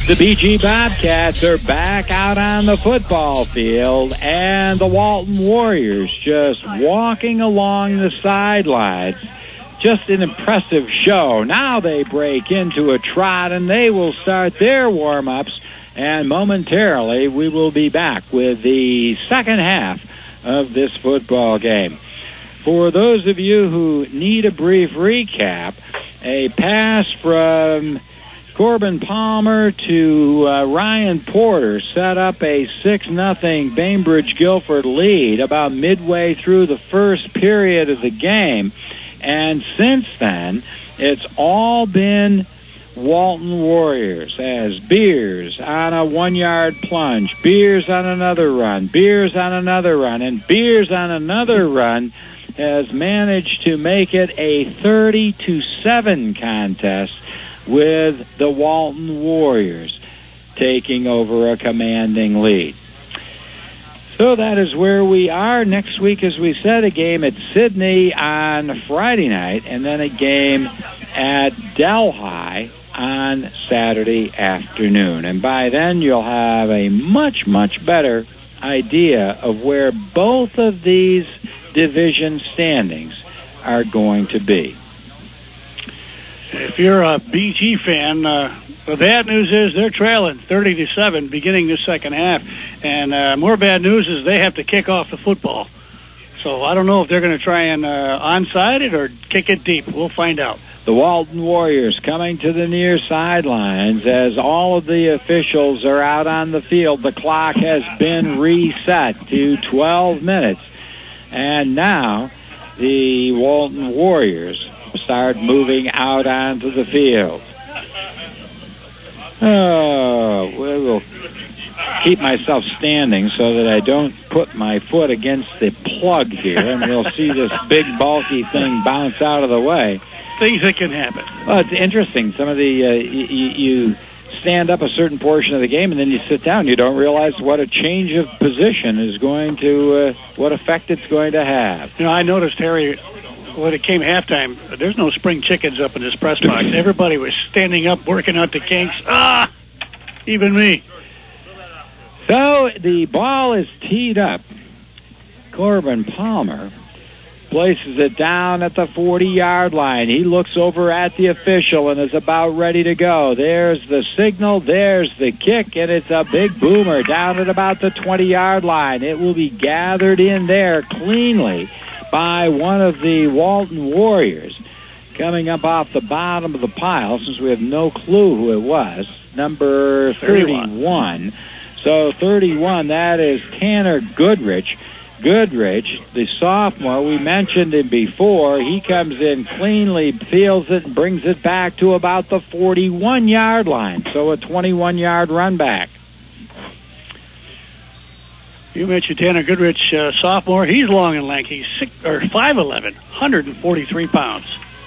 The BG Bobcats are back out on the football field, and the Walton Warriors just walking along the sidelines. Just an impressive show. Now they break into a trot, and they will start their warm-ups, and momentarily we will be back with the second half of this football game. For those of you who need a brief recap, a pass from Corbin Palmer to Ryan Porter set up a 6-0 Bainbridge Guilford lead about midway through the first period of the game. And since then, it's all been Walton Warriors, as Beers on a 1-yard plunge, Beers on another run, Beers on another run, and Beers on another run has managed to make it a 30-7 contest, with the Walton Warriors taking over a commanding lead. So that is where we are. Next week, as we said, a game at Sydney on Friday night, and then a game at Delhi on Saturday afternoon. And by then, you'll have a much, much better idea of where both of these division standings are going to be. If you're a BG fan, the bad news is they're trailing 30-7 beginning the second half. And more bad news is they have to kick off the football. So I don't know if they're going to try and onside it or kick it deep. We'll find out. The Walton Warriors coming to the near sidelines as all of the officials are out on the field. The clock has been reset to 12 minutes. And now the Walton Warriors start moving out onto the field. Oh, we'll keep myself standing so that I don't put my foot against the plug here, and we'll see this big, bulky thing bounce out of the way. Things that can happen. Well, it's interesting. Some of the, you stand up a certain portion of the game, and then you sit down. You don't realize what a change of position is going to, what effect it's going to have. You know, I noticed, Harry, when it came halftime, there's no spring chickens up in this press box. Everybody was standing up, working out the kinks. Even me. So the ball is teed up. Corbin Palmer places it down at the 40-yard line. He looks over at the official and is about ready to go. There's the signal. There's the kick, and it's a big boomer down at about the 20-yard line. It will be gathered in there cleanly by one of the Walton Warriors, coming up off the bottom of the pile, since we have no clue who it was, number 31. So 31, that is Tanner Goodrich. Goodrich, the sophomore, we mentioned him before. He comes in cleanly, fields it, and brings it back to about the 41-yard line. So a 21-yard run back. You mentioned Tanner Goodrich, sophomore. He's long and lanky, 5'11", 143 pounds.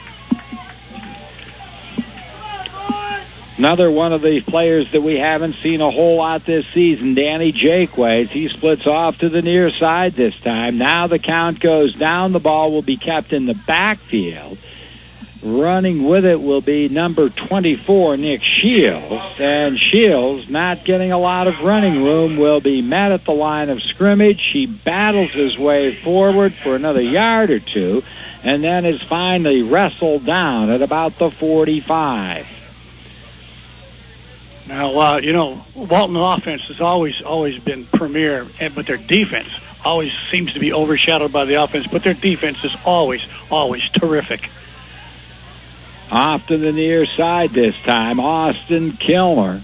Another one of the players that we haven't seen a whole lot this season, Danny Jakeways. He splits off to the near side this time. Now the count goes down. The ball will be kept in the backfield. Running with it will be number 24, Nick Shields. And Shields, not getting a lot of running room, will be met at the line of scrimmage. He battles his way forward for another yard or two, and then is finally wrestled down at about the 45. Now, Walton offense has always been premier, but their defense always seems to be overshadowed by the offense, but their defense is always terrific. Off to the near side this time, Austin Kilmer.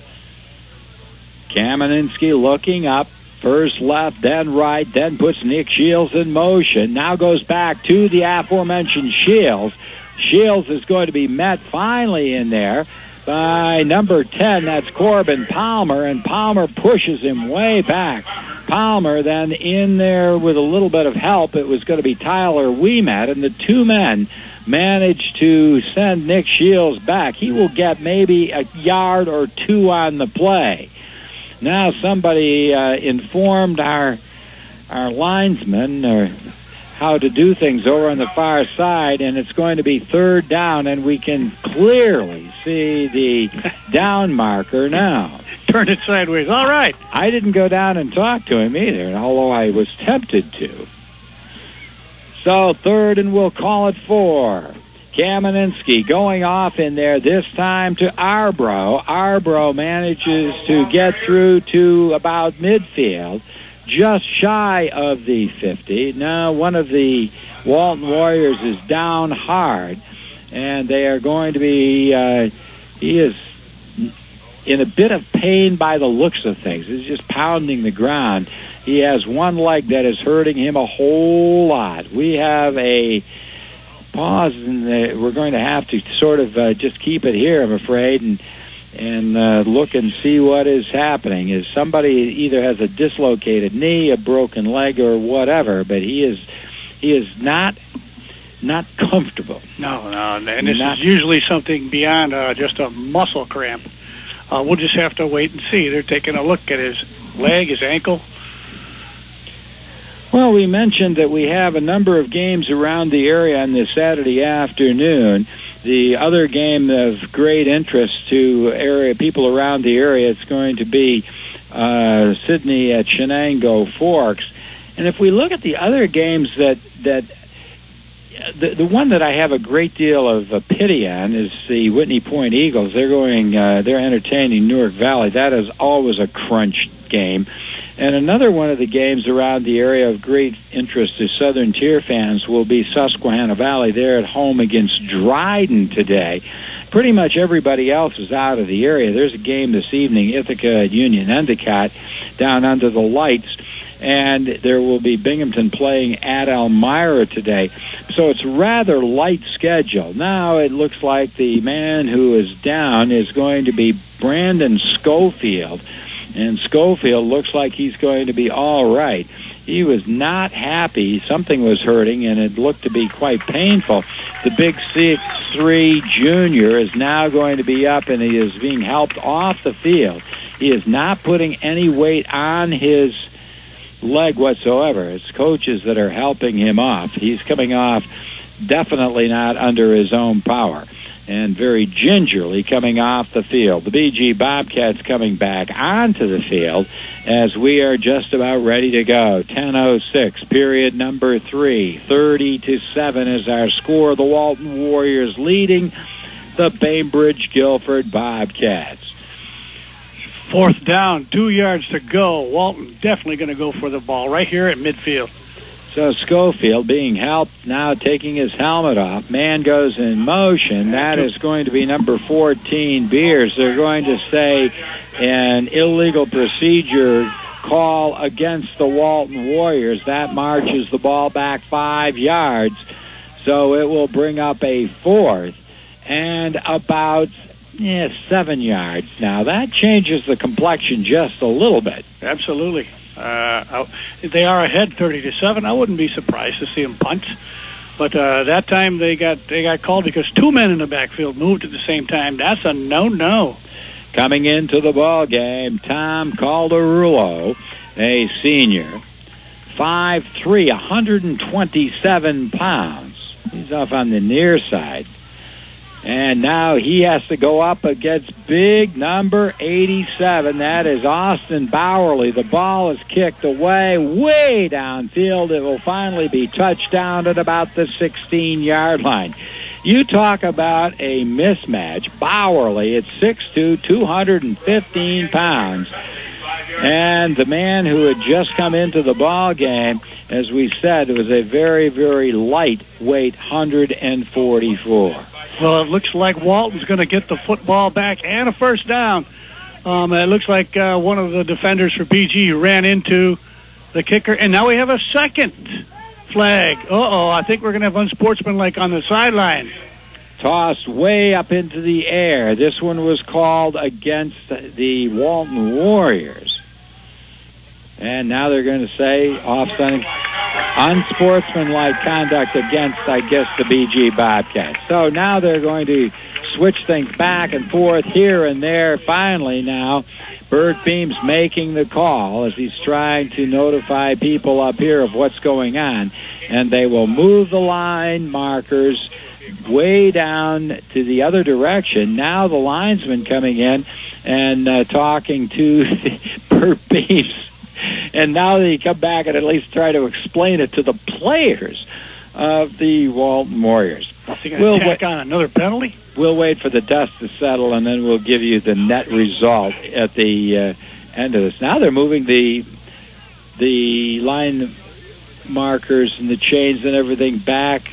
Kameninski looking up, first left, then right, then puts Nick Shields in motion. Now goes back to the aforementioned Shields. Shields is going to be met finally in there by number 10, that's Corbin Palmer, and Palmer pushes him way back. Palmer then in there with a little bit of help. It was going to be Tyler Ouimet, and the two men managed to send Nick Shields back. He will get maybe a yard or two on the play. Now somebody informed our linesman how to do things over on the far side, and it's going to be third down, and we can clearly see the down marker now. Turn it sideways. All right. I didn't go down and talk to him either, although I was tempted to. So third, and we'll call it 4. Kameninski going off in there, this time to Arbro. Arbro manages to get through to about midfield, just shy of the 50. Now one of the Walton Warriors is down hard, and they are going to be, he is in a bit of pain by the looks of things. He's just pounding the ground. He has one leg that is hurting him a whole lot. We have a pause, and we're going to have to sort of just keep it here, I'm afraid, and look and see what is happening. Is somebody either has a dislocated knee, a broken leg, or whatever, but he is not comfortable. No, and this is usually something beyond just a muscle cramp. We'll just have to wait and see. They're taking a look at his leg, his ankle. Well, we mentioned that we have a number of games around the area on this Saturday afternoon. The other game of great interest to area people around the area is going to be Sydney at Shenango Forks. And if we look at the other games the one that I have a great deal of pity on is the Whitney Point Eagles. They're entertaining Newark Valley. That is always a crunch game. And another one of the games around the area of great interest to Southern Tier fans will be Susquehanna Valley. They're at home against Dryden today. Pretty much everybody else is out of the area. There's a game this evening, Ithaca at Union Endicott, down under the lights. And there will be Binghamton playing at Elmira today. So it's a rather light schedule. Now it looks like the man who is down is going to be Brandon Schofield. And Schofield looks like he's going to be all right. He was not happy. Something was hurting, and it looked to be quite painful. The big 6'3" junior is now going to be up, and he is being helped off the field. He is not putting any weight on his leg whatsoever. It's coaches that are helping him off. He's coming off definitely not under his own power, and very gingerly coming off the field. The BG Bobcats coming back onto the field as we are just about ready to go. 10:06, period number 3. 30-7 is our score. The Walton Warriors leading the Bainbridge Guilford Bobcats. Fourth down, 2 yards to go. Walton definitely going to go for the ball right here at midfield. So Schofield being helped, now taking his helmet off. Man goes in motion. That is going to be number 14, Beers. They're going to say an illegal procedure call against the Walton Warriors. That marches the ball back 5 yards. So it will bring up a fourth and about 7 yards. Now that changes the complexion just a little bit. Absolutely. They are ahead 30-7. I wouldn't be surprised to see them punt. But that time they got called because two men in the backfield moved at the same time. That's a no-no. Coming into the ball game, Tom Calderulo, a senior, 5'3", 127 pounds. He's off on the near side. And now he has to go up against big number 87. That is Austin Bowerly. The ball is kicked away, way downfield. It will finally be touchdown at about the 16-yard line. You talk about a mismatch. Bowerly at 6'2", 215 pounds. And the man who had just come into the ball game, as we said, was a very, very lightweight 144. Well, it looks like Walton's going to get the football back and a first down. It looks like one of the defenders for BG ran into the kicker, and now we have a second flag. I think we're going to have unsportsmanlike on the sideline. Tossed way up into the air. This one was called against the Walton Warriors. And now they're going to say offsetting unsportsmanlike conduct against, I guess, the BG Bobcats. So now they're going to switch things back and forth here and there. Finally now, Bert Beams making the call as he's trying to notify people up here of what's going on. And they will move the line markers way down to the other direction. Now the linesman coming in and talking to Bert Beams. And now they come back and at least try to explain it to the players of the Walton Warriors. We'll tack on another penalty? We'll wait for the dust to settle, and then we'll give you the net result at the end of this. Now they're moving the line markers and the chains and everything back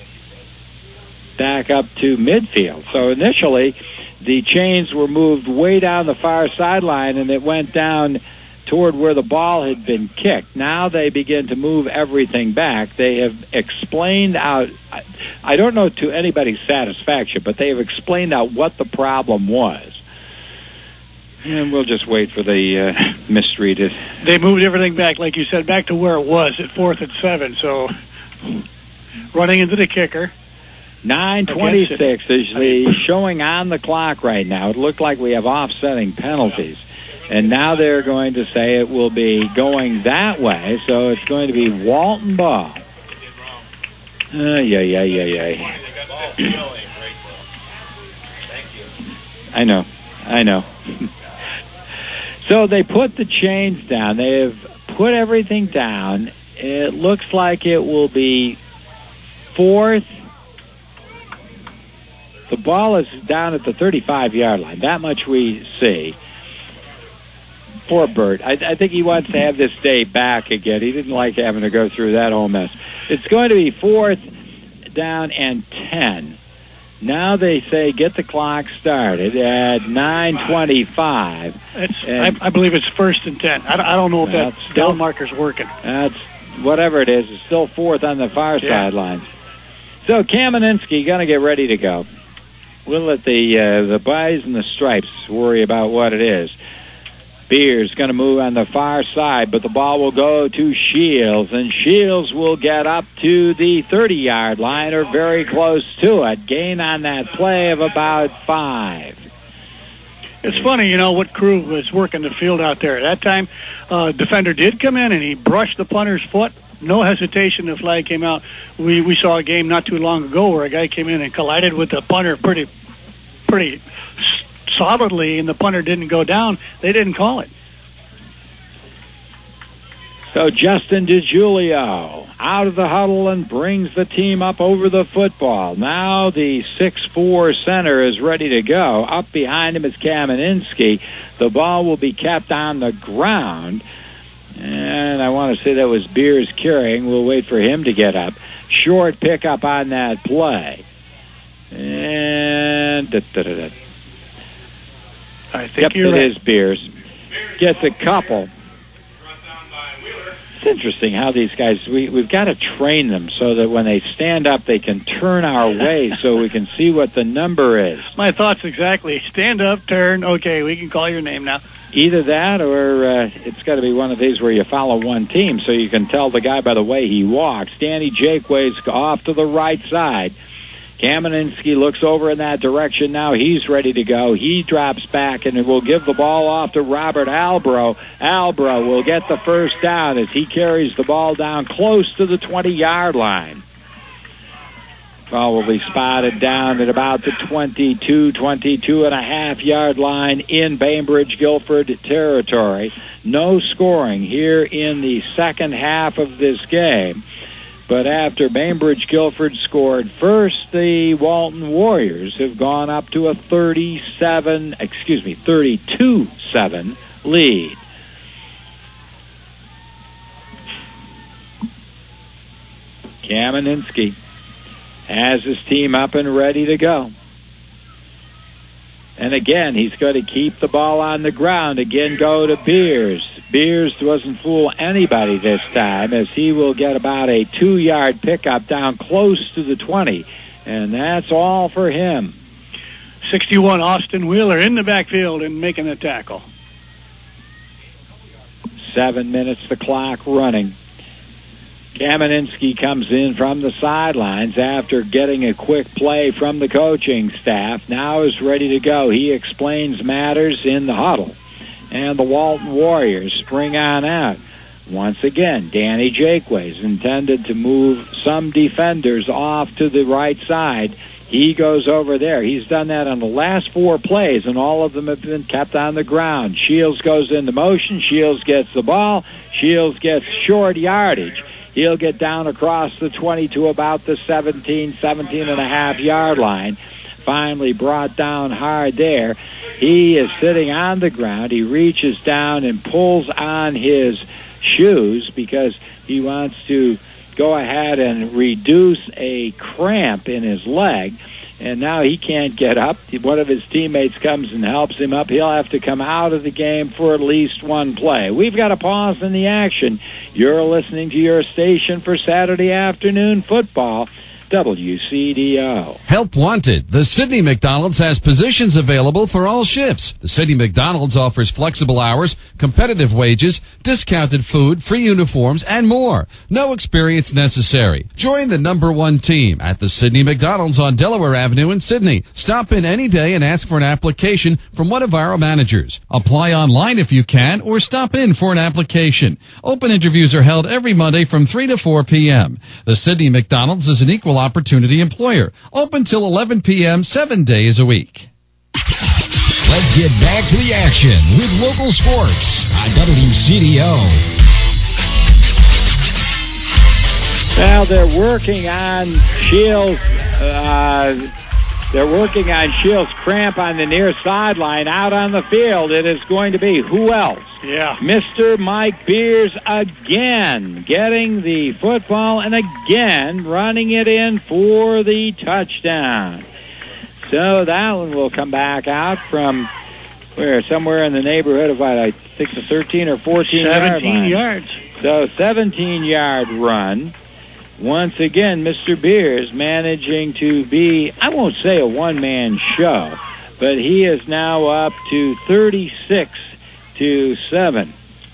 up to midfield. So initially, the chains were moved way down the far sideline, and it went down toward where the ball had been kicked. Now they begin to move everything back. They have explained out, I don't know to anybody's satisfaction, but they have explained out what the problem was. And we'll just wait for the mystery to... They moved everything back, like you said, back to where it was at 4th and 7. So running into the kicker. 9:26 is the showing on the clock right now. It looked like we have offsetting penalties. And now they're going to say it will be going that way, so it's going to be Walton ball. Yeah. I know. So they put the chains down. They have put everything down. It looks like it will be 4th. The ball is down at the 35-yard line. That much we see. Poor Bert. I think he wants to have this day back again. He didn't like having to go through that whole mess. It's going to be 4th down and 10. Now they say get the clock started at 9:25. I believe it's 1st and 10. I don't know if that down marker's working. That's whatever it is. It's still 4th on the far sidelines. So Kameninski going to get ready to go. We'll let the Buys and the Stripes worry about what it is. Beers going to move on the far side, but the ball will go to Shields, and Shields will get up to the 30-yard line or very close to it. Gain on that play of about 5. It's funny, what crew was working the field out there. At that time, defender did come in, and he brushed the punter's foot. No hesitation, the flag came out. We saw a game not too long ago where a guy came in and collided with the punter pretty solidly, and the punter didn't go down. They didn't call it. So Justin DiGiulio out of the huddle and brings the team up over the football. Now the 6'4" center is ready to go. Up behind him is Kameninski. The ball will be kept on the ground. And I want to say that was Beers carrying. We'll wait for him to get up. Short pickup on that play. And I think you're right. It is Beers. Gets a couple. It's interesting how these guys, we've got to train them so that when they stand up, they can turn our way so we can see what the number is. My thoughts exactly. Stand up, turn. Okay, we can call your name now. Either that or it's got to be one of these where you follow one team so you can tell the guy by the way he walks. Danny Jakeway's off to the right side. Kameninski looks over in that direction now. He's ready to go. He drops back and will give the ball off to Robert Albro. Albro will get the first down as he carries the ball down close to the 20-yard line. Ball will be spotted down at about the 22.5-yard line in Bainbridge-Guilford territory. No scoring here in the second half of this game. But after Bainbridge-Guilford scored first, the Walton Warriors have gone up to a 32-7 lead. Kameninski has his team up and ready to go. And again, he's going to keep the ball on the ground. Again, go to Beers. Beers doesn't fool anybody this time as he will get about a 2-yard pickup down close to the 20. And that's all for him. 61, Austin Wheeler in the backfield and making the tackle. 7 minutes, the clock running. Kameninski comes in from the sidelines after getting a quick play from the coaching staff. Now is ready to go. He explains matters in the huddle. And the Walton Warriors spring on out. Once again, Danny Jaquays intended to move some defenders off to the right side. He goes over there. He's done that on the last 4 plays, and all of them have been kept on the ground. Shields goes into motion. Shields gets the ball. Shields gets short yardage. He'll get down across the 20 to about the 17.5 yard line. Finally brought down hard there. He is sitting on the ground. He reaches down and pulls on his shoes because he wants to go ahead and reduce a cramp in his leg, and now he can't get up. One of his teammates comes and helps him up. He'll have to come out of the game for at least one play. We've got a pause in the action. You're listening to your station for Saturday afternoon football, WCDO. Help wanted. The Sidney McDonald's has positions available for all shifts. The Sidney McDonald's offers flexible hours, competitive wages, discounted food, free uniforms, and more. No experience necessary. Join the #1 team at the Sidney McDonald's on Delaware Avenue in Sidney. Stop in any day and ask for an application from one of our managers. Apply online if you can, or stop in for an application. Open interviews are held every Monday from 3 to 4 p.m. The Sidney McDonald's is an equal opportunity employer. Open till 11 p.m. 7 days a week. Let's get back to the action with local sports on WCDO. Well, they're working on Shields. They're working on Shields' cramp on the near sideline. Out on the field, it is going to be who else? Yeah. Mr. Mike Beers again getting the football and again running it in for the touchdown. So that one will come back out from somewhere in the neighborhood of, I think, the 13 or 14 yard line. 17 yards. So 17-yard run. Once again, Mr. Beers managing to be, I won't say a one-man show, but he is now up to 36-7.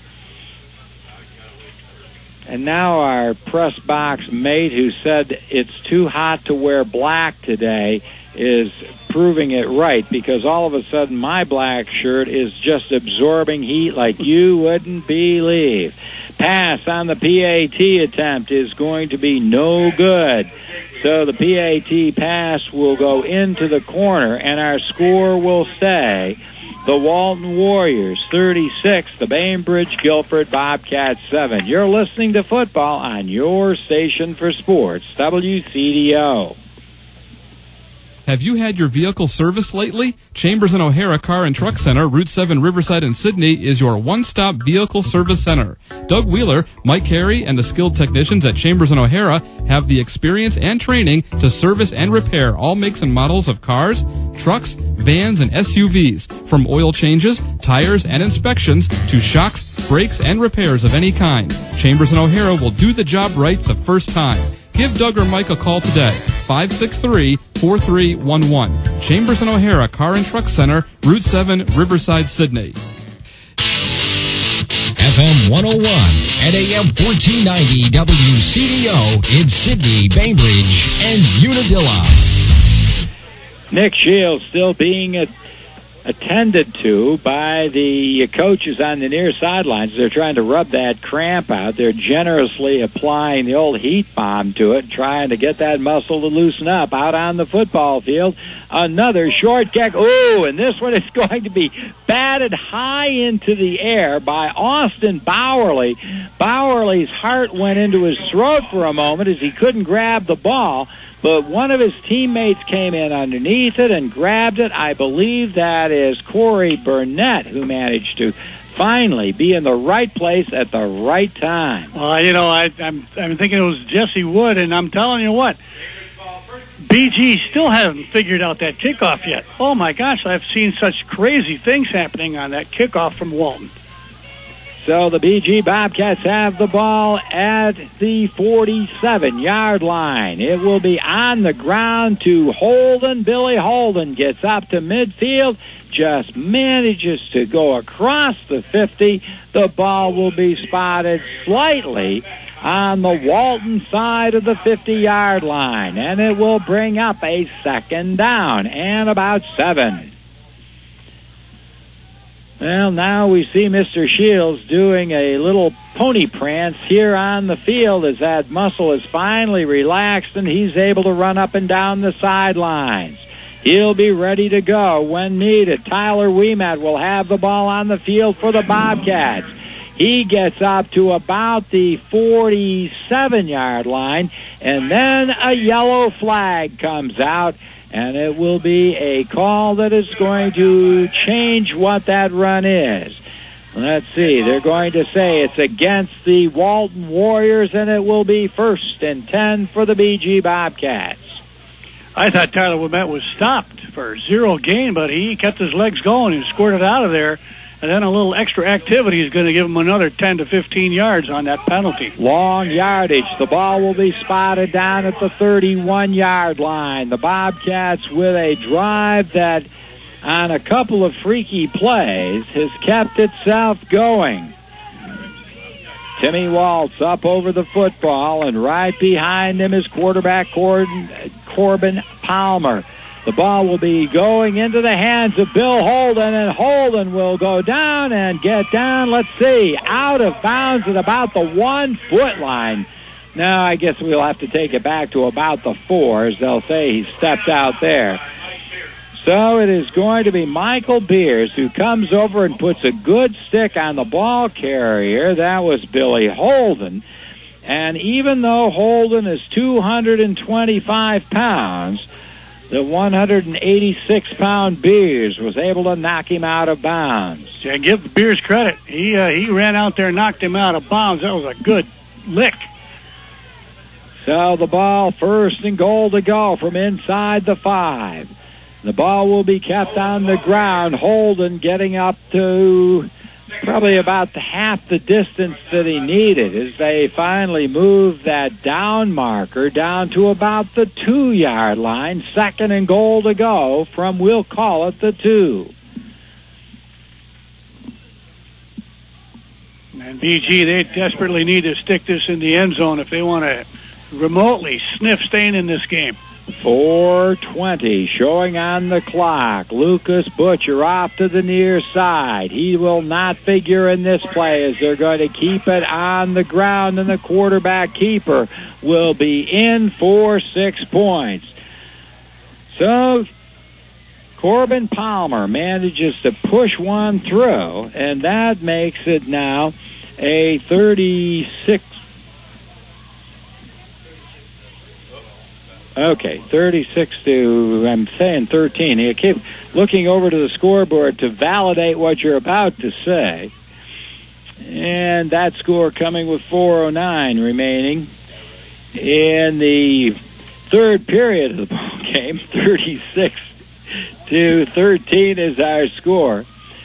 And now our press box mate who said it's too hot to wear black today is proving it right, because all of a sudden my black shirt is just absorbing heat like you wouldn't believe. Pass on the PAT attempt is going to be no good. So the PAT pass will go into the corner, and our score will stay the Walton Warriors 36, the Bainbridge Guilford Bobcats 7. You're listening to football on your station for sports, WCDO. Have you had your vehicle serviced lately? Chambers and O'Hara Car and Truck Center, Route 7, Riverside and Sidney is your one-stop vehicle service center. Doug Wheeler, Mike Carey, and the skilled technicians at Chambers and O'Hara have the experience and training to service and repair all makes and models of cars, trucks, vans, and SUVs. From oil changes, tires, and inspections to shocks, brakes, and repairs of any kind. Chambers and O'Hara will do the job right the first time. Give Doug or Mike a call today, 563-4311. Chambers and O'Hara Car and Truck Center, Route 7, Riverside, Sidney. FM 101 and AM 1490 WCDO in Sidney, Bainbridge, and Unadilla. Nick Shields still being attended to by the coaches on the near sidelines. They're trying to rub that cramp out. They're generously applying the old heat bomb to it, trying to get that muscle to loosen up. Out on the football field, another short kick. Ooh, and this one is going to be batted high into the air by Austin Bowerly. Bowerly's heart went into his throat for a moment as he couldn't grab the ball, but one of his teammates came in underneath it and grabbed it. I believe that is Corey Burnett, who managed to finally be in the right place at the right time. Well, I'm thinking it was Jesse Wood, and I'm telling you what, BG still hasn't figured out that kickoff yet. Oh, my gosh, I've seen such crazy things happening on that kickoff from Walton. So the BG Bobcats have the ball at the 47-yard line. It will be on the ground to Holden. Billy Holden gets up to midfield, just manages to go across the 50. The ball will be spotted slightly on the Walton side of the 50-yard line, and it will bring up a second down and about 7. Well, now we see Mr. Shields doing a little pony prance here on the field as that muscle is finally relaxed and he's able to run up and down the sidelines. He'll be ready to go when needed. Tyler Ouimet will have the ball on the field for the Bobcats. He gets up to about the 47-yard line, and then a yellow flag comes out, and it will be a call that is going to change what that run is. Let's see. They're going to say it's against the Walton Warriors, and it will be 1st and 10 for the BG Bobcats. I thought Tyler Ouimet was stopped for 0 gain, but he kept his legs going and squirted out of there. And then a little extra activity is going to give him another 10 to 15 yards on that penalty. Long yardage. The ball will be spotted down at the 31-yard line. The Bobcats with a drive that, on a couple of freaky plays, has kept itself going. Timmy Waltz up over the football, and right behind him is quarterback Corbin Palmer. The ball will be going into the hands of Bill Holden, and Holden will go down and get down, let's see, out of bounds at about the 1-foot line. Now I guess we'll have to take it back to about the 4, as they'll say he stepped out there. So it is going to be Michael Beers who comes over and puts a good stick on the ball carrier. That was Billy Holden. And even though Holden is 225 pounds, the 186-pound Beers was able to knock him out of bounds. Yeah, give Beers credit. He ran out there and knocked him out of bounds. That was a good lick. So the ball 1st and goal to go from inside the 5. The ball will be kept on the ground. Holden getting up to probably about half the distance that he needed as they finally move that down marker down to about the 2-yard line. 2nd and goal to go from, we'll call it, the 2. And BG, they desperately need to stick this in the end zone if they want to remotely sniff staying in this game. 4:20 showing on the clock. Lucas Butcher off to the near side. He will not figure in this play as they're going to keep it on the ground, and the quarterback keeper will be in for 6 points. So Corbin Palmer manages to push one through, and that makes it now a 36. Okay, 36 to, I'm saying 13. You keep looking over to the scoreboard to validate what you're about to say. And that score coming with 4:09 remaining in the third period of the ball game. 36 to 13 is our score.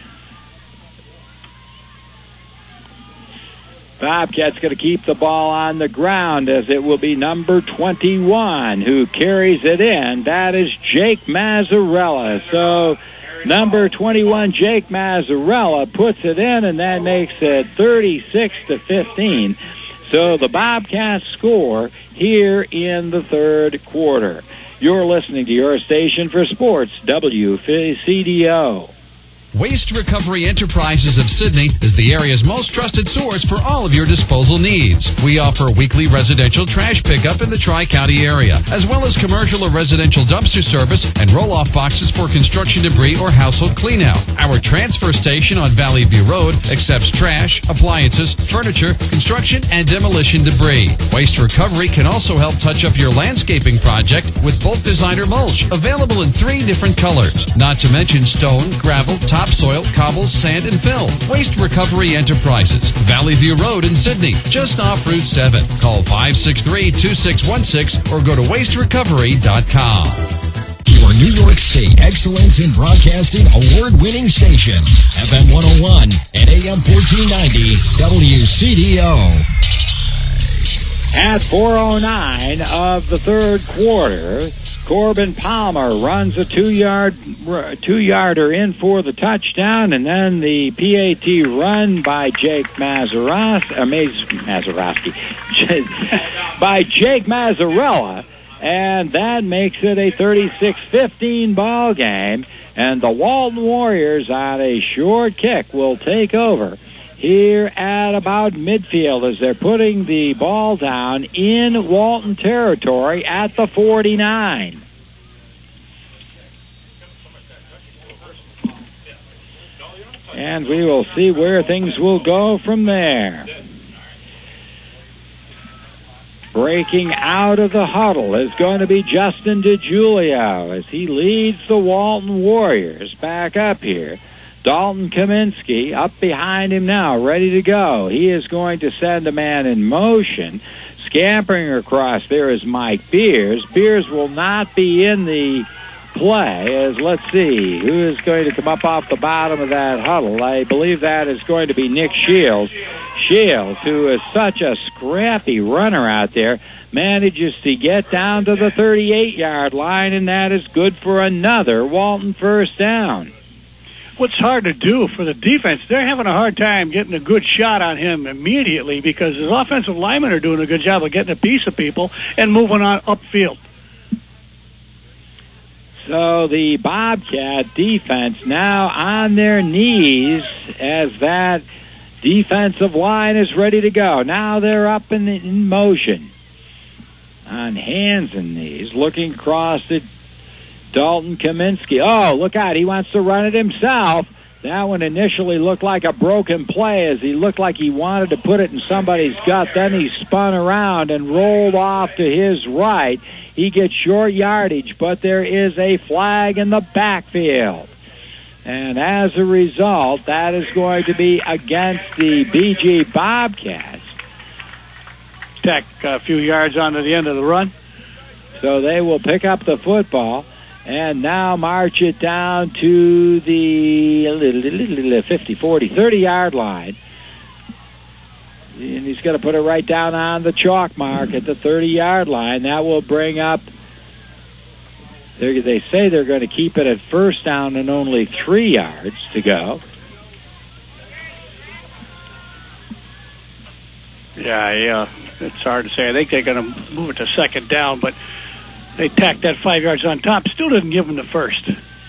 Bobcats going to keep the ball on the ground as it will be number 21 who carries it in. That is Jake Mazzarella. So number 21, Jake Mazzarella, puts it in, and that makes it 36 to 15. So the Bobcats score here in the third quarter. You're listening to your station for sports, WCDO. Waste Recovery Enterprises of Sydney is the area's most trusted source for all of your disposal needs. We offer weekly residential trash pickup in the Tri-County area, as well as commercial or residential dumpster service and roll-off boxes for construction debris or household cleanout. Our transfer station on Valley View Road accepts trash, appliances, furniture, construction, and demolition debris. Waste Recovery can also help touch up your landscaping project with bulk designer mulch, available in 3 different colors, not to mention stone, gravel, topsoil, cobbles, sand, and fill. Waste Recovery Enterprises, Valley View Road in Sydney, just off Route 7. Call 563-2616 or go to wasterecovery.com. Your New York State Excellence in Broadcasting award-winning station, FM 101 and AM 1490 WCDO. At 4:09 of the third quarter, Corbin Palmer runs a two-yarder in for the touchdown, and then the PAT run by Jake by Jake Mazzarella, and that makes it a 36-15 ball game, and the Walton Warriors on a short kick will take over here at about midfield as they're putting the ball down in Walton territory at the 49. And we will see where things will go from there. Breaking out of the huddle is going to be Justin DiGiulio as he leads the Walton Warriors back up here. Dalton Kaminsky up behind him now, ready to go. He is going to send a man in motion. Scampering across there is Mike Beers. Beers will not be in the play as, let's see, who is going to come up off the bottom of that huddle. I believe that is going to be Nick Shields. Shields, who is such a scrappy runner out there, manages to get down to the 38-yard line, and that is good for another Walton first down. What's hard to do for the defense, they're having a hard time getting a good shot on him immediately because his offensive linemen are doing a good job of getting a piece of people and moving on upfield. So the Bobcat defense now on their knees as that defensive line is ready to go. Now they're up in motion on hands and knees, looking across at Dalton Kaminsky. Oh, look out. He wants to run it himself. That one initially looked like a broken play as he looked like he wanted to put it in somebody's gut. Then he spun around and rolled off to his right. He gets short yardage, but there is a flag in the backfield. And as a result, that is going to be against the BG Bobcats. Tack a few yards onto the end of the run. So they will pick up the football and now march it down to the 50, 40, 30-yard line. And he's going to put it right down on the chalk mark at the 30-yard line. That will bring up, they say they're going to keep it at first down and only 3 yards to go. Yeah, it's hard to say. I think they're going to move it to second down, but they tacked that 5 yards on top. Still didn't give them the first.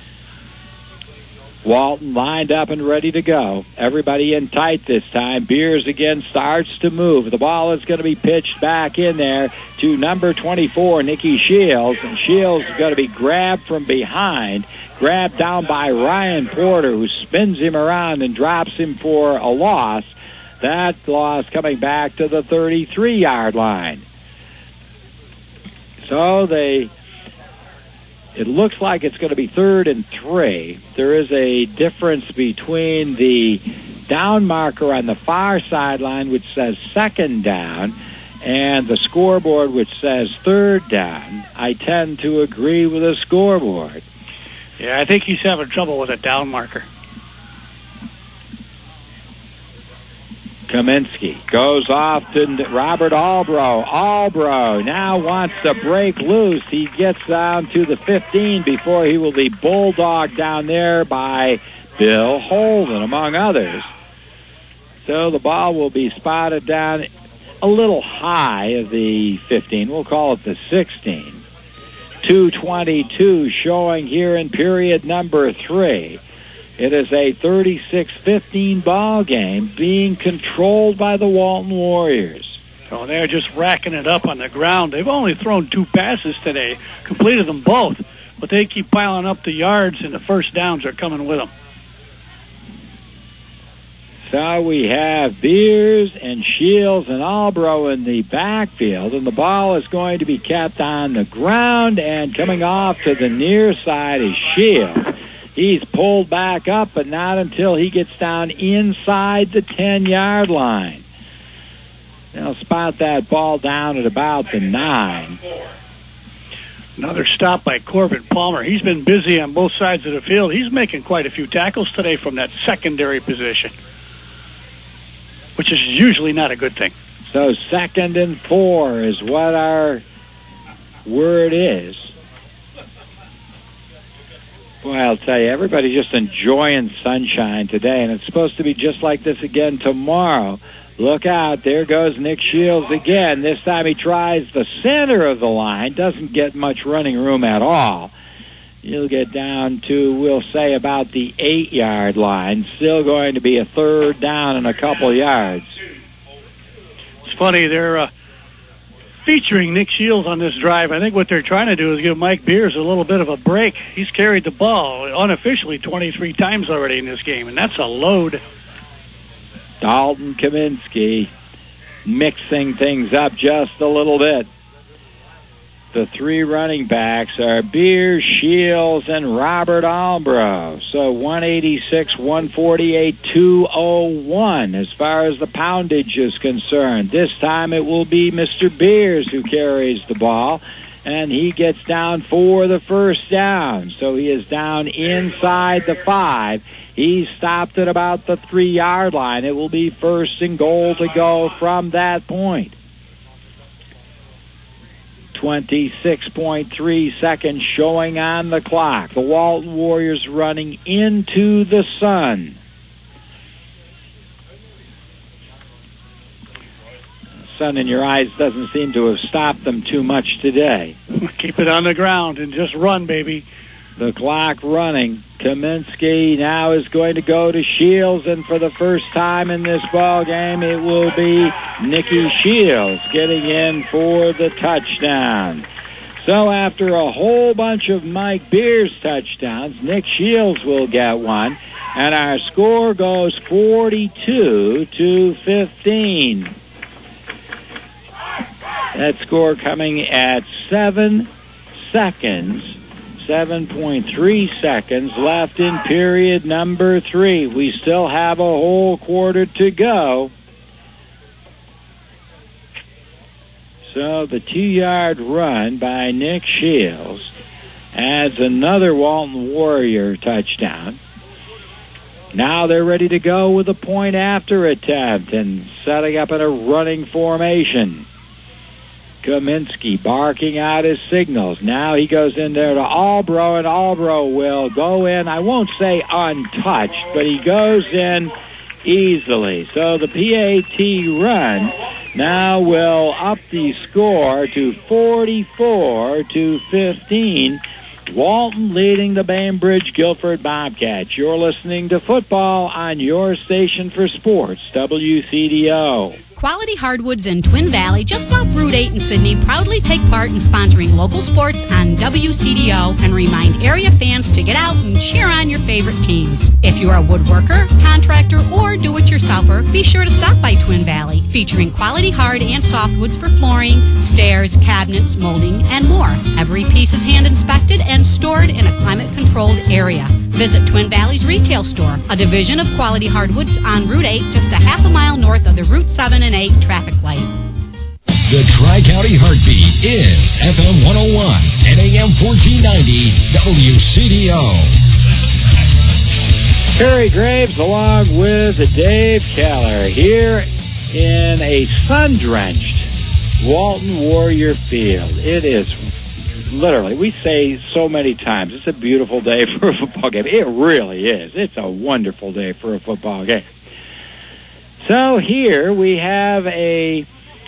Walton lined up and ready to go. Everybody in tight this time. Beers again starts to move. The ball is going to be pitched back in there to number 24, Nicky Shields. And Shields is going to be grabbed from behind, grabbed down by Ryan Porter, who spins him around and drops him for a loss. That loss coming back to the 33-yard line. So it looks like it's going to be 3rd and 3. There is a difference between the down marker on the far sideline, which says second down, and the scoreboard, which says 3rd down. I tend to agree with the scoreboard. Yeah, I think he's having trouble with a down marker. Kaminsky goes off to Robert Albro. Albro now wants to break loose. He gets down to the 15 before he will be bulldogged down there by Bill Holden, among others. So the ball will be spotted down a little high of the 15. We'll call it the 16. 2:22 showing here in period number 3. It is a 36-15 ball game being controlled by the Walton Warriors. So they're just racking it up on the ground. They've only thrown 2 passes today, completed them both, but they keep piling up the yards, and the first downs are coming with them. So we have Beers and Shields and Albro in the backfield, and the ball is going to be kept on the ground, and coming off to the near side is Shields. He's pulled back up, but not until he gets down inside the 10-yard line. They'll spot that ball down at about the 9. Another stop by Corbin Palmer. He's been busy on both sides of the field. He's making quite a few tackles today from that secondary position, which is usually not a good thing. So 2nd and 4 is what our word is. Boy, I'll tell you, everybody's just enjoying sunshine today, and it's supposed to be just like this again tomorrow. Look out, there goes Nick Shields again. This time he tries the center of the line, doesn't get much running room at all. He'll get down to, we'll say, about the 8-yard line. Still going to be a third down and a couple yards. It's funny, they're featuring Nick Shields on this drive. I think what they're trying to do is give Mike Beers a little bit of a break. He's carried the ball unofficially 23 times already in this game, and that's a load. Dalton Kaminsky mixing things up just a little bit. The three running backs are Beers, Shields, and Robert Albro. So 186, 148, 201 as far as the poundage is concerned. This time it will be Mr. Beers who carries the ball, and he gets down for the first down. So he is down inside the 5. He stopped at about the 3-yard line. It will be first and goal to go from that point. 26.3 seconds showing on the clock. The Walton Warriors running into the sun. The sun in your eyes doesn't seem to have stopped them too much today. Keep it on the ground and just run, baby. The clock running. Kaminsky now is going to go to Shields, and for the first time in this ball game, it will be Nicky Shields getting in for the touchdown. So after a whole bunch of Mike Beers touchdowns, Nick Shields will get one, and our score goes 42-15. That score coming at 7 seconds. 7.3 seconds left in period number 3. We still have a whole quarter to go. So the 2-yard run by Nick Shields adds another Walton Warrior touchdown. Now they're ready to go with a point after attempt and setting up in a running formation. Kaminsky barking out his signals. Now he goes in there to Albro, and Albro will go in, I won't say untouched, but he goes in easily. So the PAT run now will up the score to 44-15. Walton leading the Bainbridge Guilford Bobcats. You're listening to football on your station for sports, WCDO. Quality Hardwoods in Twin Valley, just off Route 8 in Sydney, proudly take part in sponsoring local sports on WCDO and remind area fans to get out and cheer on your favorite teams. If you are a woodworker, contractor, or do-it-yourselfer, be sure to stop by Twin Valley, featuring quality hard and softwoods for flooring, stairs, cabinets, molding, and more. Every piece is hand-inspected and stored in a climate-controlled area. Visit Twin Valley's retail store, a division of Quality Hardwoods on Route 8, just a half a mile north of the Route 7 and 8 traffic light. The Tri-County Heartbeat is FM 101 and AM 1490 WCDO. Terry Graves along with Dave Keller here in a sun-drenched Walton Warrior Field. It is literally, we say so many times, it's a beautiful day for a football game. It really is. It's a wonderful day for a football game. So here we have a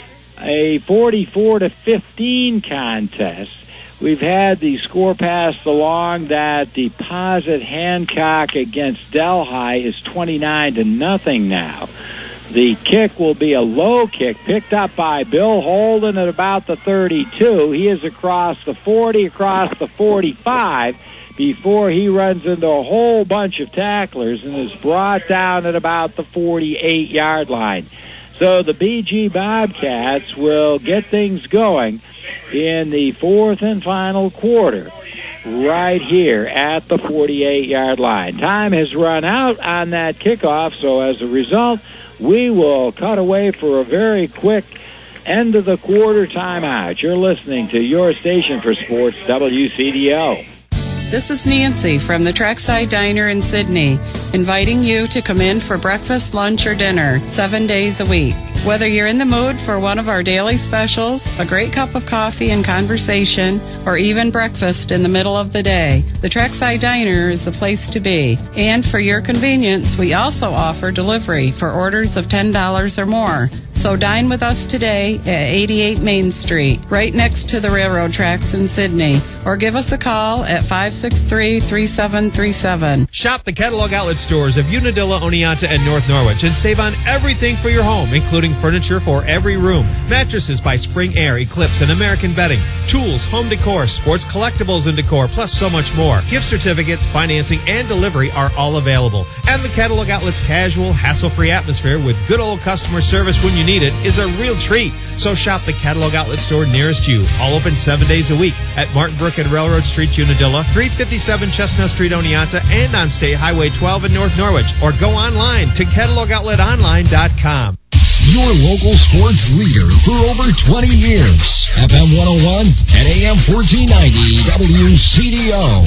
44-15 contest. We've had the score passed along that Deposit Hancock against Delhi is 29-0 now. The kick will be a low kick picked up by Bill Holden at about the 32. He is across the 40, across the 45 before he runs into a whole bunch of tacklers and is brought down at about the 48-yard line. So the BG Bobcats will get things going in the fourth and final quarter right here at the 48-yard line. Time has run out on that kickoff, so as a result, we will cut away for a very quick end of the quarter timeout. You're listening to your station for sports, WCDO. This is Nancy from the Trackside Diner in Sydney, inviting you to come in for breakfast, lunch, or dinner 7 days a week. Whether you're in the mood for one of our daily specials, a great cup of coffee and conversation, or even breakfast in the middle of the day, the Trackside Diner is the place to be. And for your convenience, we also offer delivery for orders of $10 or more. So dine with us today at 88 Main Street, right next to the railroad tracks in Sydney. Or give us a call at 563-3737. Shop the catalog outlet stores of Unadilla, Oneonta, and North Norwich and save on everything for your home, including furniture for every room, mattresses by Spring Air, Eclipse, and American Bedding, tools, home decor, sports collectibles and decor, plus so much more. Gift certificates, financing, and delivery are all available. And the catalog outlet's casual, hassle-free atmosphere with good old customer service when you need it is a real treat. So shop the catalog outlet store nearest you, all open 7 days a week at Martin Brook and Railroad Street, Unadilla, 357 Chestnut Street, Oneonta, and on State Highway 12 in North Norwich. Or go online to catalogoutletonline.com. Your local sports leader for over 20 years. FM 101 and AM 1490 WCDO.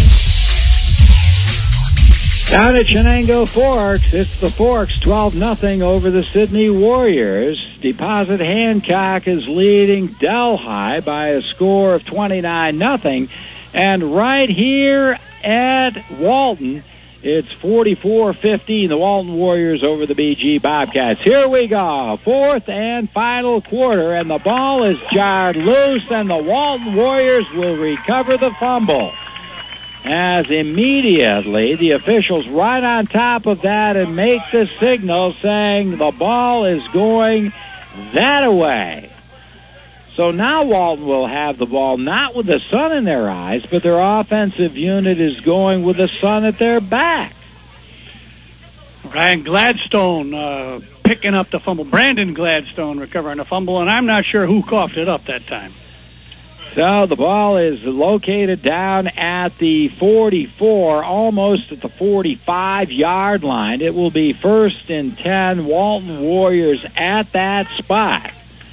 Down at Chenango Forks, it's the Forks 12-0 over the Sydney Warriors. Deposit Hancock is leading Delhi by a score of 29-0. And right here at Walton, it's 44-15, the Walton Warriors over the BG Bobcats. Here we go, fourth and final quarter, and the ball is jarred loose, and the Walton Warriors will recover the fumble. As immediately the officials right on top of that and make the signal saying the ball is going that way. So now Walton will have the ball not with the sun in their eyes, but their offensive unit is going with the sun at their back. Ryan Gladstone picking up the fumble. Brandon Gladstone recovering the fumble, and I'm not sure who coughed it up that time. So the ball is located down at the 44, almost at the 45-yard line. It will be 1st and 10, Walton Warriors at that spot.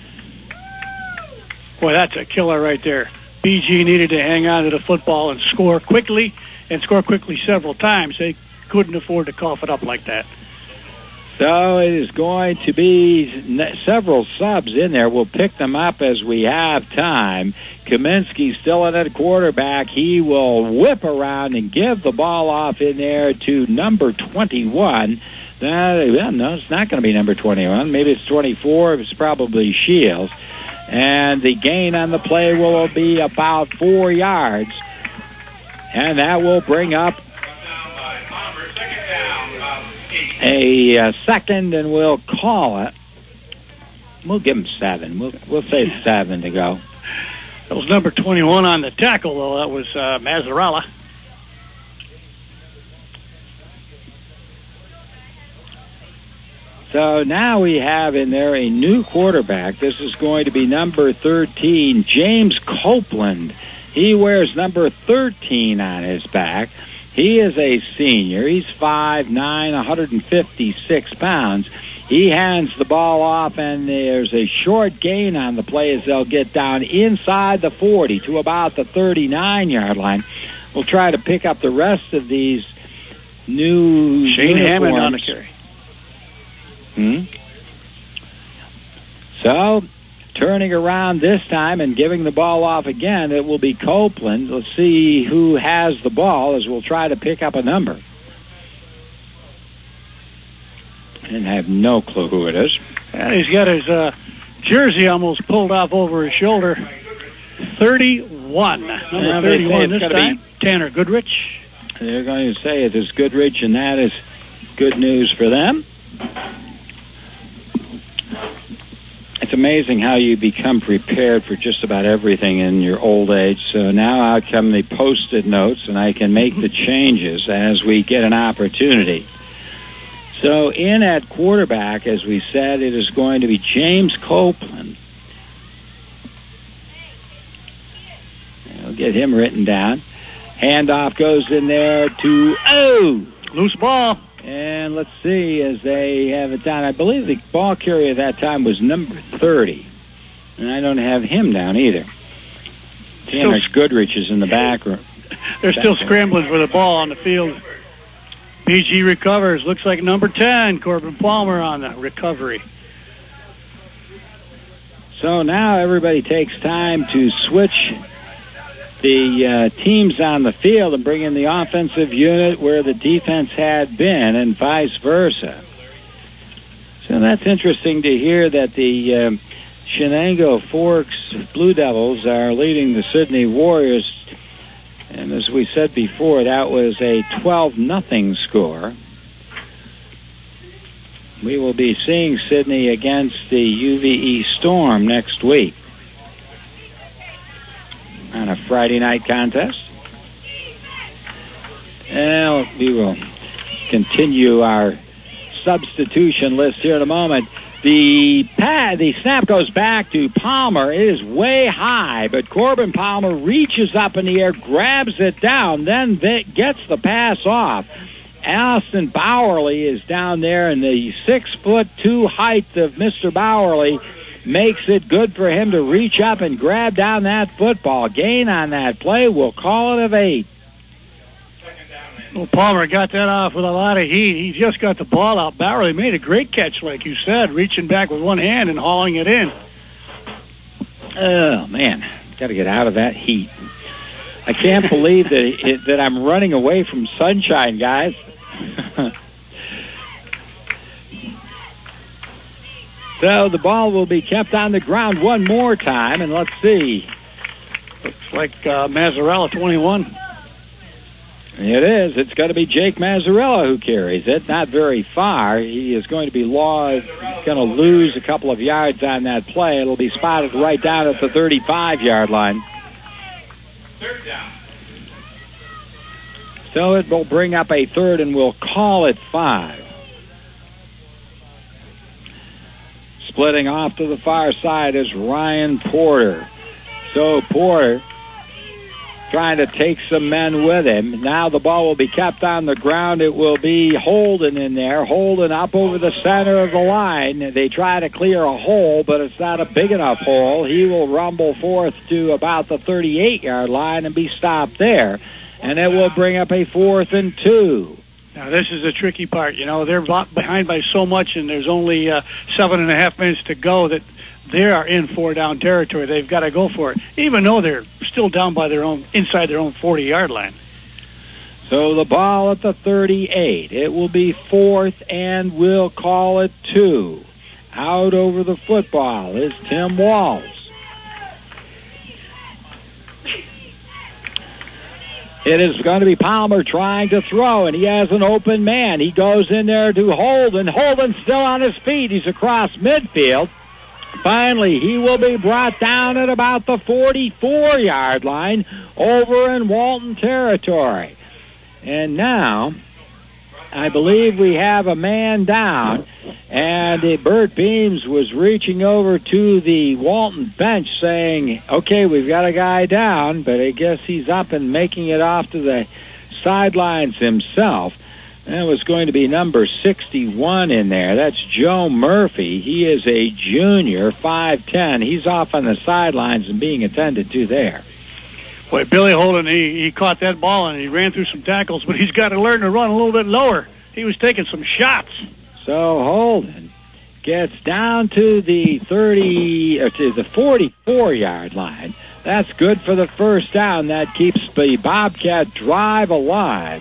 Boy, that's a killer right there. BG needed to hang on to the football and score quickly several times. They couldn't afford to cough it up like that. So it is going to be several subs in there. We'll pick them up as we have time. Kaminsky still in at quarterback. He will whip around and give the ball off in there to number 21. No, it's not going to be number 21. Maybe it's 24. It's probably Shields. And the gain on the play will be about 4 yards. And that will bring up a second, and we'll call it. We'll give him 7. We'll say 7 to go. That was number 21 on the tackle, though. That was Mazzarella. So now we have in there a new quarterback. This is going to be number 13, James Copeland. He wears number 13 on his back. He is a senior. He's 5'9", 156 pounds. He hands the ball off, and there's a short gain on the play as they'll get down inside the 40 to about the 39-yard line. We'll try to pick up the rest of these new Shane uniforms. Hammond on the carry. So, turning around this time and giving the ball off again, it will be Copeland. Let's see who has the ball as we'll try to pick up a number. And I have no clue who it is. He's got his jersey almost pulled off over his shoulder. 31. Number 31 this time. Tanner Goodrich. They're going to say it is Goodrich, and that is good news for them. It's amazing how you become prepared for just about everything in your old age. So now out come the Post-it notes, and I can make the changes as we get an opportunity. So in at quarterback, as we said, it is going to be James Copeland. We'll get him written down. Handoff goes in there to loose ball. And let's see, as they have it down, I believe the ball carrier at that time was number 30. And I don't have him down either. Tanner Goodrich is in the back room. They're still scrambling for the ball on the field. BG recovers. Looks like number 10, Corbin Palmer on the recovery. So now everybody takes time to switch the teams on the field and bring in the offensive unit where the defense had been and vice versa. So that's interesting to hear that the Shenango Forks Blue Devils are leading the Sydney Warriors. And as we said before, that was a 12-0 score. We will be seeing Sydney against the UVE Storm next week on a Friday night contest. And we will continue our substitution list here in a moment. The snap goes back to Palmer. It is way high, but Corbin Palmer reaches up in the air, grabs it down, then gets the pass off. Austin Bowerly is down there, and the 6'2" height of Mr. Bowerly makes it good for him to reach up and grab down that football. Gain on that play. We'll call it of 8. Well, Palmer got that off with a lot of heat. He just got the ball out. Bowerly made a great catch, like you said, reaching back with one hand and hauling it in. Oh, man. Got to get out of that heat. I can't believe that I'm running away from sunshine, guys. So the ball will be kept on the ground one more time, and let's see. Looks like Mazzarella, 21. It is. It's going to be Jake Mazzarella who carries it. Not very far. He is going to be going to lose a couple of yards on that play. It'll be spotted right down at the 35-yard line. Third down. So it will bring up a third, and we'll call it 5. Splitting off to the far side is Ryan Porter. So Porter trying to take some men with him. Now the ball will be kept on the ground. It will be Holden in there. Holden up over the center of the line. They try to clear a hole, but it's not a big enough hole. He will rumble forth to about the 38-yard line and be stopped there. And it will bring up a 4th and 2. Now, this is the tricky part. You know, they're behind by so much, and there's only 7.5 minutes to go that they are in 4-down territory. They've got to go for it, even though they're still down by inside their own 40-yard line. So the ball at the 38. It will be 4th, and we'll call it 2. Out over the football is Tim Walls. It is going to be Palmer trying to throw, and he has an open man. He goes in there to Holden. Holden's still on his feet. He's across midfield. Finally, he will be brought down at about the 44-yard line over in Walton territory. And now, I believe we have a man down, and Bert Beams was reaching over to the Walton bench saying, okay, we've got a guy down, but I guess he's up and making it off to the sidelines himself. That was going to be number 61 in there. That's Joe Murphy. He is a junior, 5'10". He's off on the sidelines and being attended to there. Boy, Billy Holden, he caught that ball and he ran through some tackles, but he's got to learn to run a little bit lower. He was taking some shots. So Holden gets down to the 44-yard line. That's good for the first down. That keeps the Bobcat drive alive.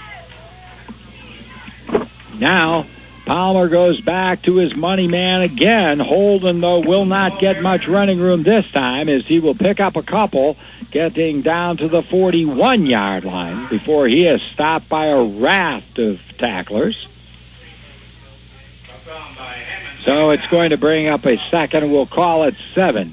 Now, Palmer goes back to his money man again. Holden, though, will not get much running room this time as he will pick up a couple, getting down to the 41-yard line before he is stopped by a raft of tacklers. So it's going to bring up a second, and we'll call it 7.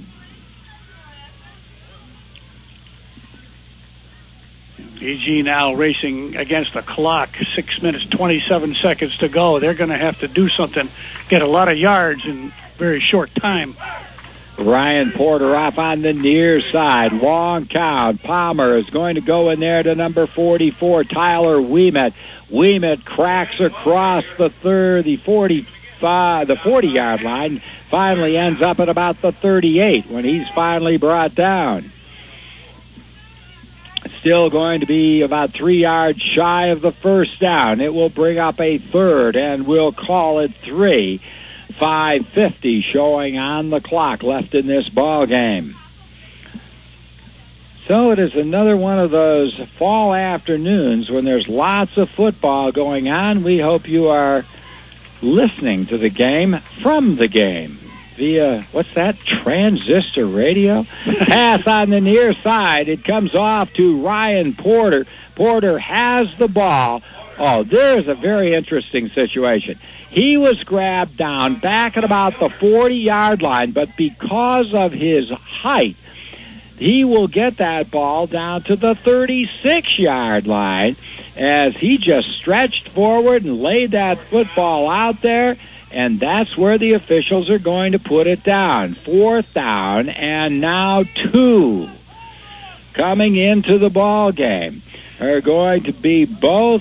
EG now racing against the clock. 6 minutes, 27 seconds to go. They're going to have to do something, get a lot of yards in very short time. Ryan Porter off on the near side. Long count. Palmer is going to go in there to number 44, Tyler Ouimet. Ouimet cracks across the 40-yard line. Finally ends up at about the 38 when he's finally brought down. Still going to be about 3 yards shy of the first down. It will bring up a third, and we'll call it 3. 5:50 showing on the clock left in this ball game. So it is another one of those fall afternoons when there's lots of football going on. We hope you are listening to the game from the game via, what's that, transistor radio? Pass on the near side. It comes off to Ryan Porter. Porter has the ball. Oh, there's a very interesting situation. He was grabbed down back at about the 40-yard line, but because of his height, he will get that ball down to the 36-yard line as he just stretched forward and laid that football out there, and that's where the officials are going to put it down. 4th down, and now 2. Coming into the ball game are going to be both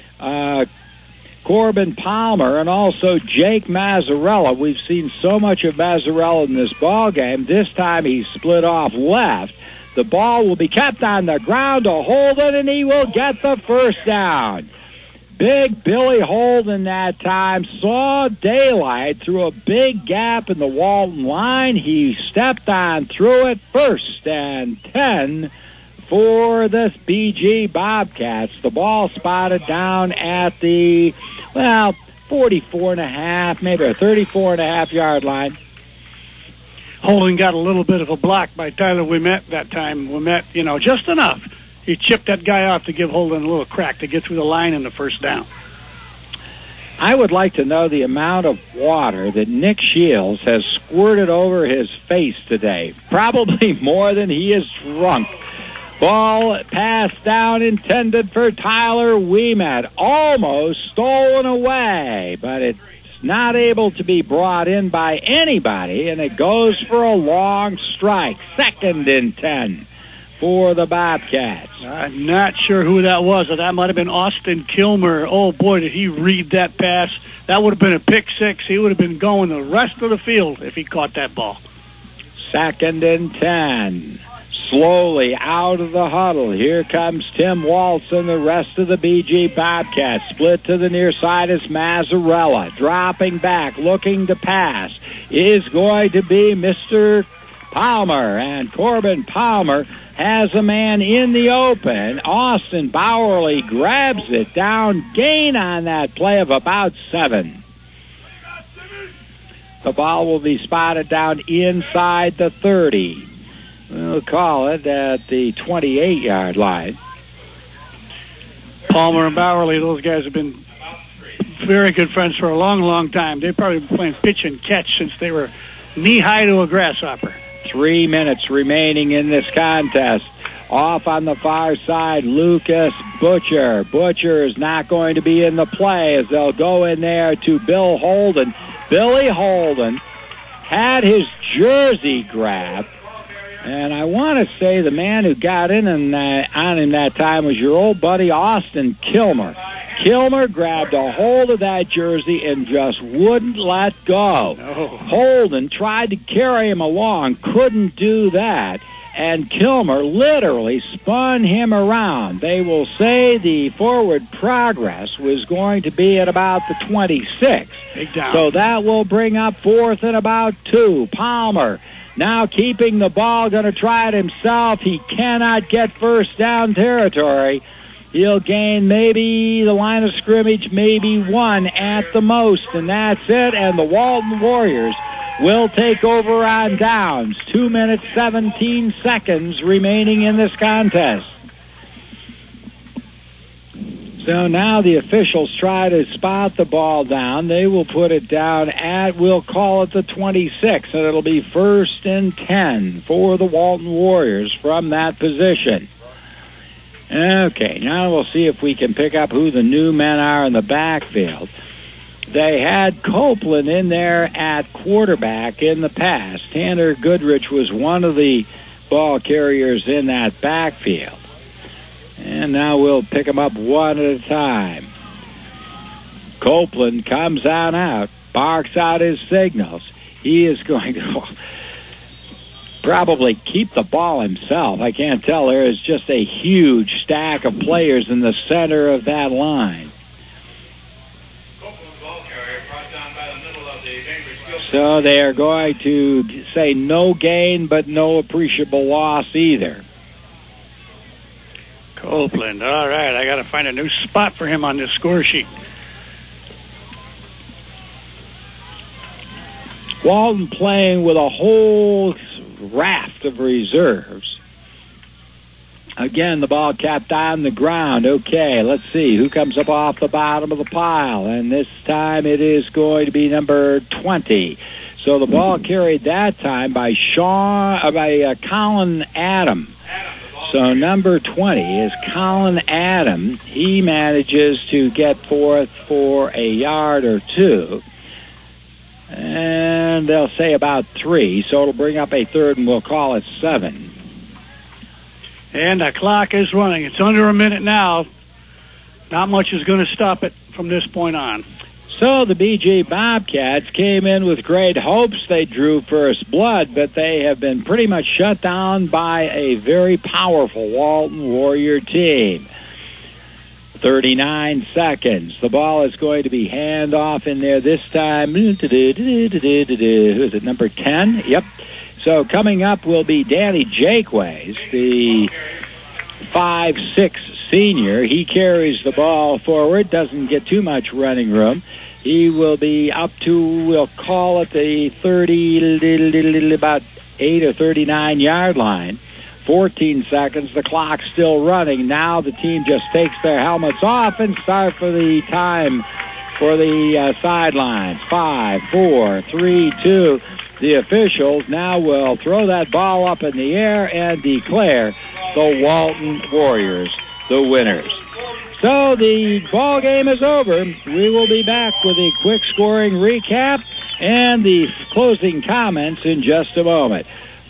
Corbin Palmer and also Jake Mazzarella. We've seen so much of Mazzarella in this ball game. This time he's split off left. The ball will be kept on the ground to Holden, and he will get the first down. Big Billy Holden that time saw daylight through a big gap in the Walton line. He stepped on through it. 1st and 10 for the BG Bobcats. The ball spotted down at the, 44.5, maybe a 34.5-yard line. Holden got a little bit of a block by Tyler Ouimet that time. Ouimet, just enough. He chipped that guy off to give Holden a little crack to get through the line in the first down. I would like to know the amount of water that Nick Shields has squirted over his face today. Probably more than he has drunk. Ball passed down intended for Tyler Ouimet. Almost stolen away, but it's not able to be brought in by anybody, and it goes for a long strike. 2nd and 10 for the Bobcats. I'm not sure who that was. That might have been Austin Kilmer. Oh, boy, did he read that pass. That would have been a pick 6. He would have been going the rest of the field if he caught that ball. 2nd and 10. Slowly out of the huddle. Here comes Tim Waltz and the rest of the BG Bobcats. Split to the near side is Mazzarella. Dropping back, looking to pass, is going to be Mr. Palmer. And Corbin Palmer has a man in the open. Austin Bowerly grabs it down. Gain on that play of about 7. The ball will be spotted down inside the 30. We'll call it at the 28-yard line. Palmer and Bowerly, those guys have been very good friends for a long, long time. They've probably been playing pitch and catch since they were knee-high to a grasshopper. 3 minutes remaining in this contest. Off on the far side, Lucas Butcher. Butcher is not going to be in the play as they'll go in there to Bill Holden. Billy Holden had his jersey grabbed. And I want to say the man who got in on him that time was your old buddy Austin Kilmer. Kilmer grabbed a hold of that jersey and just wouldn't let go. No. Holden tried to carry him along, couldn't do that, and Kilmer literally spun him around. They will say the forward progress was going to be at about the 26. Big down. So that will bring up 4th and about 2. Palmer now keeping the ball, going to try it himself. He cannot get first down territory. He'll gain maybe the line of scrimmage, maybe 1 at the most, and that's it. And the Walton Warriors will take over on downs. 2 minutes, 17 seconds remaining in this contest. So now the officials try to spot the ball down. They will put it down at, we'll call it the 26, and it'll be 1st and 10 for the Walton Warriors from that position. Okay, now we'll see if we can pick up who the new men are in the backfield. They had Copeland in there at quarterback in the past. Tanner Goodrich was one of the ball carriers in that backfield. And now we'll pick them up one at a time. Copeland comes on out, barks out his signals. He is going to probably keep the ball himself. I can't tell. There is just a huge stack of players in the center of that line. Copeland ball carrier brought down by the middle of So they are going to say no gain, but no appreciable loss either. Copeland. All right, I got to find a new spot for him on this score sheet. Walton playing with a whole raft of reserves. Again, the ball kept on the ground. Okay, let's see who comes up off the bottom of the pile. And this time it is going to be number 20. So the ball carried that time by Colin Adam. So number 20 is Colin Adam. He manages to get forth for a yard or two. And they'll say about 3. So it'll bring up a third, and we'll call it 7. And the clock is running. It's under a minute now. Not much is going to stop it from this point on. So the BG Bobcats came in with great hopes they drew first blood, but they have been pretty much shut down by a very powerful Walton Warrior team. 39 seconds. The ball is going to be handoff in there this time. Who is it, number 10? Yep. So coming up will be Danny Jakeways, the 5'6" senior. He carries the ball forward, doesn't get too much running room. He will be up to, we'll call it the 30, about 8 or 39 yard line. 14 seconds, the clock's still running. Now the team just takes their helmets off and start for the time for the sidelines. 5, 4, 3, 2. The officials now will throw that ball up in the air and declare the Walton Warriors the winners. So the ball game is over. We will be back with a quick scoring recap and the closing comments in just a moment.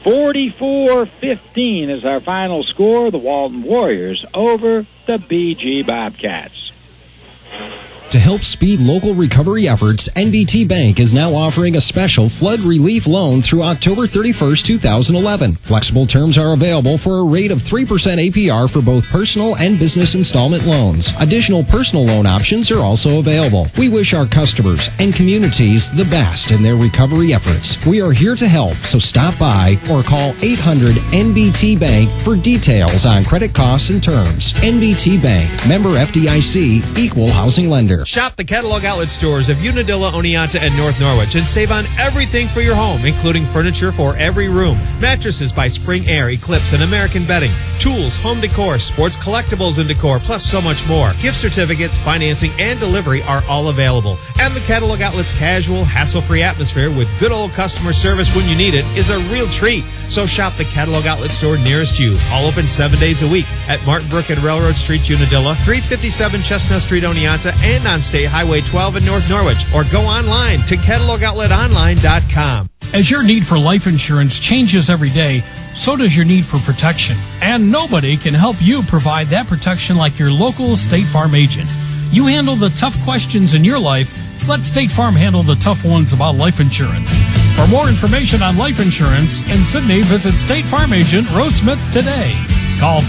44-15 is our final score. The Walton Warriors over the BG Bobcats. To help speed local recovery efforts, NBT Bank is now offering a special flood relief loan through October 31st, 2011. Flexible terms are available for a rate of 3% APR for both personal and business installment loans. Additional personal loan options are also available. We wish our customers and communities the best in their recovery efforts. We are here to help, so stop by or call 800-NBT-BANK for details on credit costs and terms. NBT Bank, member FDIC, equal housing lender. Shop the catalog outlet stores of Unadilla, Oneonta, and North Norwich and save on everything for your home, including furniture for every room, mattresses by Spring Air, Eclipse, and American Bedding, tools, home decor, sports collectibles and decor, plus so much more. Gift certificates, financing, and delivery are all available. And the catalog outlet's casual, hassle-free atmosphere with good old customer service when you need it is a real treat. So shop the catalog outlet store nearest you. All open 7 days a week at Martin Brook and Railroad Street, Unadilla, 357 Chestnut Street, Oneonta, and on State Highway 12 in North Norwich. Or go online to catalogoutletonline.com. As your need for life insurance changes every day, so does your need for protection. And nobody can help you provide that protection like your local State Farm agent. You handle the tough questions in your life. Let State Farm handle the tough ones about life insurance. For more information on life insurance in Sydney, visit State Farm agent Rose Smith today. Call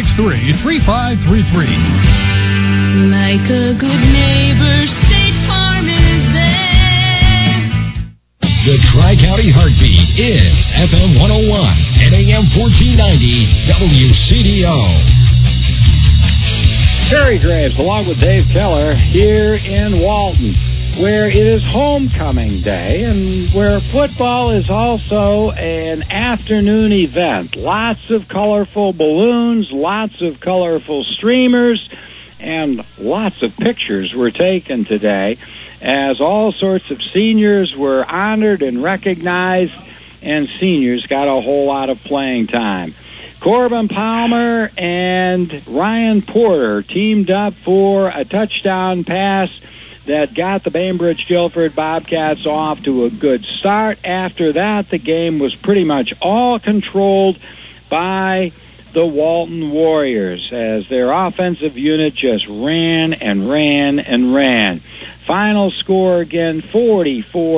563-3533. Like a good neighbor, State Farm is there. The Tri-County Heartbeat is FM 101 and AM 1490 WCDO. Terry Graves along with Dave Keller here in Walton, where it is homecoming day and where football is also an afternoon event. Lots of colorful balloons, lots of colorful streamers, and lots of pictures were taken today as all sorts of seniors were honored and recognized, and seniors got a whole lot of playing time. Corbin Palmer and Ryan Porter teamed up for a touchdown pass that got the Bainbridge Guilford Bobcats off to a good start. After that, the game was pretty much all controlled by the Walton Warriors as their offensive unit just ran and ran and ran. Final score again,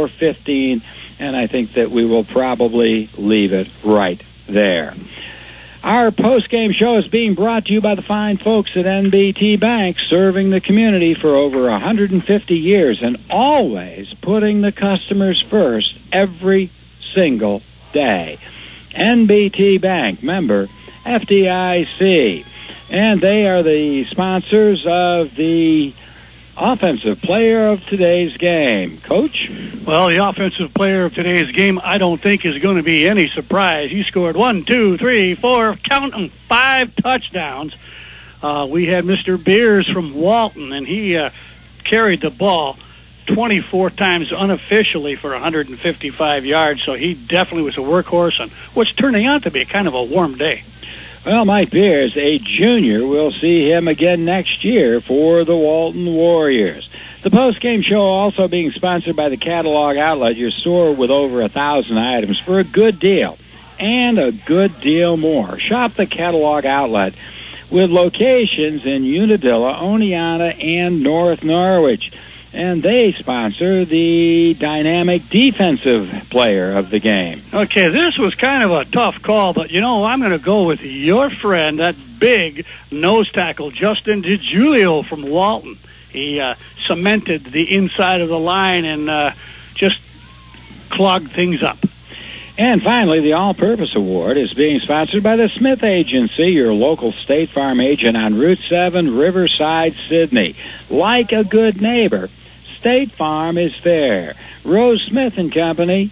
44-15, and I think that we will probably leave it right there. Our post-game show is being brought to you by the fine folks at NBT Bank, serving the community for over 150 years and always putting the customers first every single day. NBT Bank, member FDIC. And they are the sponsors of the offensive player of today's game. Coach? Well, the offensive player of today's game, I don't think is going to be any surprise. He scored 1, 2, 3, 4, count them, 5 touchdowns. We had Mr. Beers from Walton, and he carried the ball 24 times unofficially for 155 yards, so he definitely was a workhorse, and what's turning out to be kind of a warm day. Well, Mike Beers, a junior, we'll see him again next year for the Walton Warriors. The post-game show also being sponsored by the Catalog Outlet, your store with over 1,000 items for a good deal and a good deal more. Shop the Catalog Outlet with locations in Unadilla, Oneonta, and North Norwich. And they sponsor the dynamic defensive player of the game. Okay, this was kind of a tough call, but, I'm going to go with your friend, that big nose tackle, Justin DiGiulio from Walton. He cemented the inside of the line and just clogged things up. And finally, the All-Purpose Award is being sponsored by the Smith Agency, your local State Farm agent on Route 7, Riverside, Sydney. Like a good neighbor, State Farm is there. Rose Smith and Company,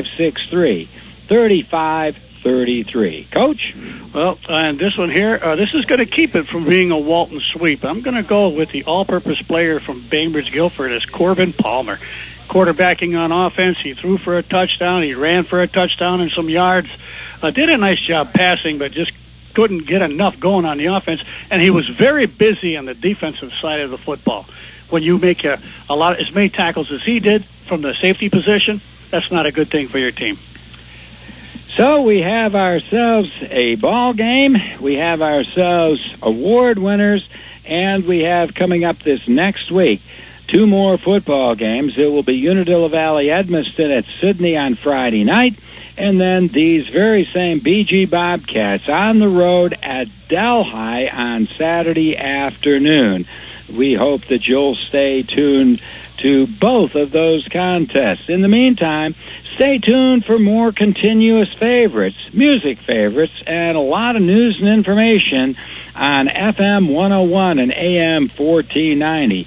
563-3533. Coach? Well, and this one here, this is going to keep it from being a Walton sweep. I'm going to go with the all-purpose player from Bainbridge Guilford as Corbin Palmer. Quarterbacking on offense, he threw for a touchdown, he ran for a touchdown and some yards. Did a nice job passing, but just couldn't get enough going on the offense, and he was very busy on the defensive side of the football. When you make a lot, as many tackles as he did from the safety position, that's not a good thing for your team. So we have ourselves a ball game, we have ourselves award winners, and we have coming up this next week 2 more football games. It will be Unadilla Valley Edmiston at Sydney on Friday night, and then these very same BG Bobcats on the road at Delhi on Saturday afternoon. We hope that you'll stay tuned to both of those contests. In the meantime, stay tuned for more continuous favorites, music favorites, and a lot of news and information on FM 101 and AM 1490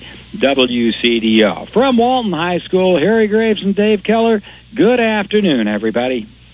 WCDO. From Walton High School, Harry Graves and Dave Keller, good afternoon, everybody.